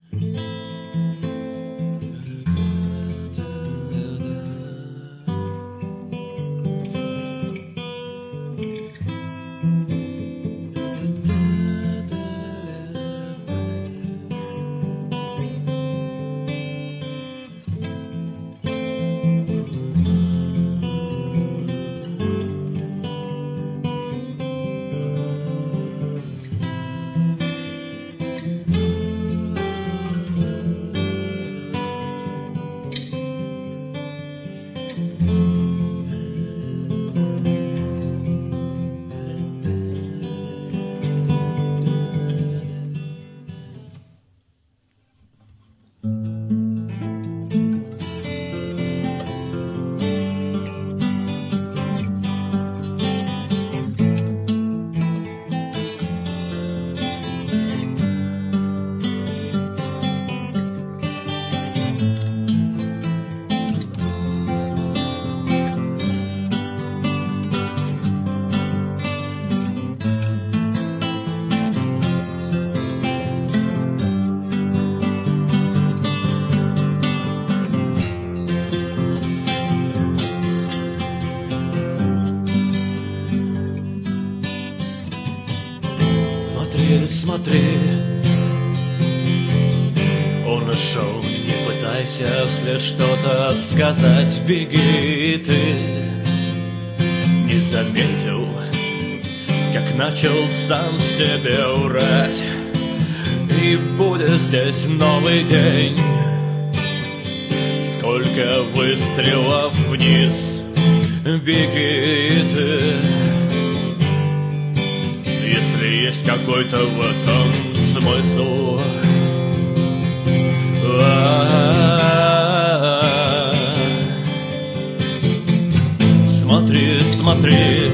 Смотри, он ушел, не пытайся вслед что-то сказать, беги ты. Не заметил, как начал сам себе урать, и будет здесь новый день. Сколько выстрелов вниз, беги ты. Если есть какой-то в этом смысл. Смотри, смотри,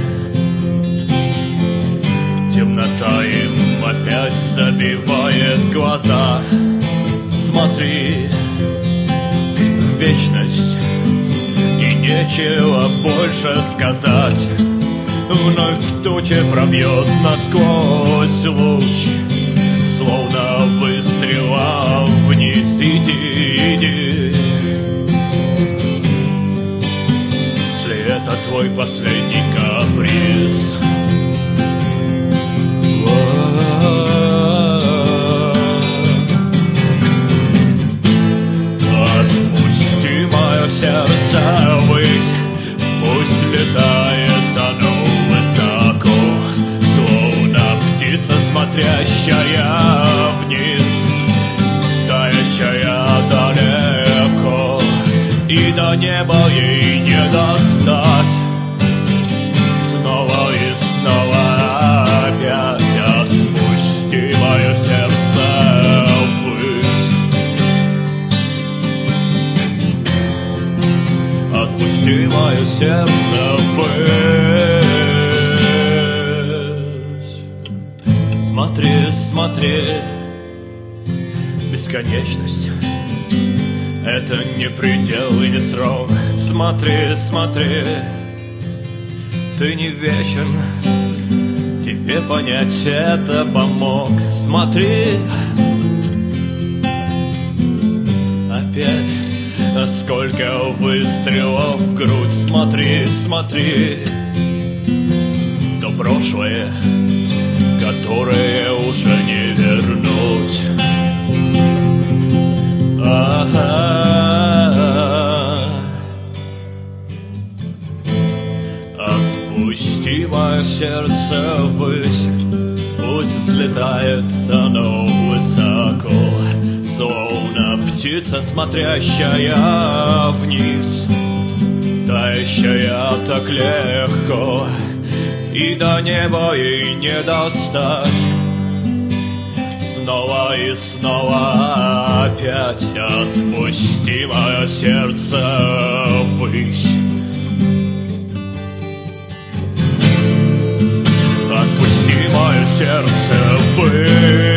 темнота им опять забивает глаза. Смотри, в вечность, и нечего больше сказать. Вновь в туче пробьет насквозь луч, словно выстрела вниз. Иди, иди. Если это твой последний каприз, отпусти мое сердце ввысь, пусть летает оно высоко, словно птица, смотрящая вниз, тающая далеко, и до неба ей не достать. Снова и снова опять отпусти мое сердце ввысь, отпусти мое сердце ввысь. Смотри, смотри, бесконечность — это не предел и не срок. Смотри, смотри, ты не вечен, тебе понять это помог. Смотри, опять сколько выстрелов в грудь. Смотри, смотри, то прошлое, которое уже не вернуть. Отпусти мое сердце ввысь, пусть взлетает оно высоко, словно птица, смотрящая вниз, тающая так легко, и до неба ей не достать. Снова и снова опять отпусти мое сердце ввысь, отпусти мое сердце ввысь.